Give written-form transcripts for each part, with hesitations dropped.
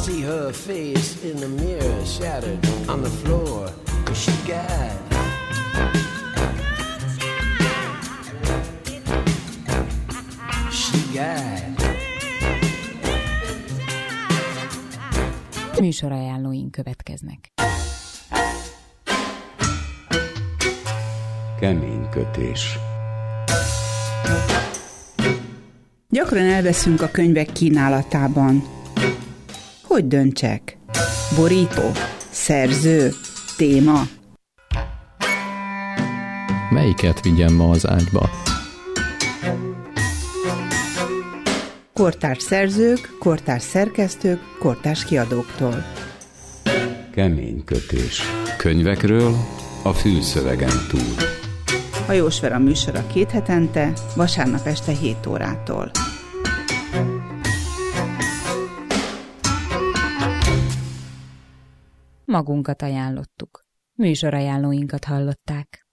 see her face in the mirror, shattered on the floor. She got Műsorajánlóink következnek. Kemény kötés. Gyakran elveszünk a könyvek kínálatában. Hogy döntsek? Borító? Szerző? Téma? Melyiket vigyem ma az ágyba? Kortárs szerzők, kortárs szerkesztők, kortárs kiadóktól. Kemény kötés. Könyvekről a fülszövegen túl. Hajós Vera műsora 2 hetente, vasárnap este 7 órától. Magunkat ajánlottuk. Műsorajánlóinkat hallották.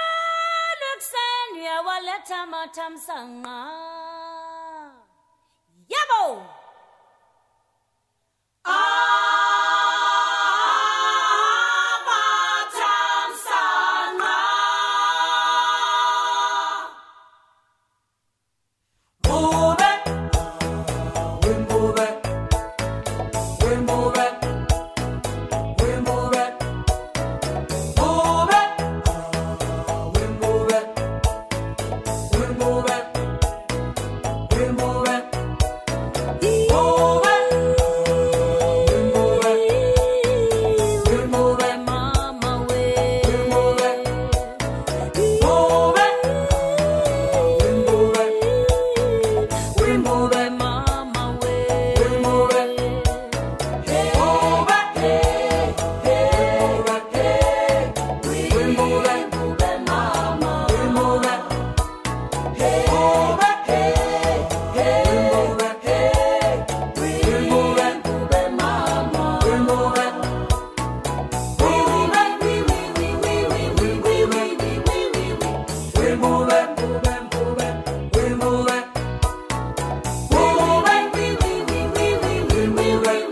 Yabo! We're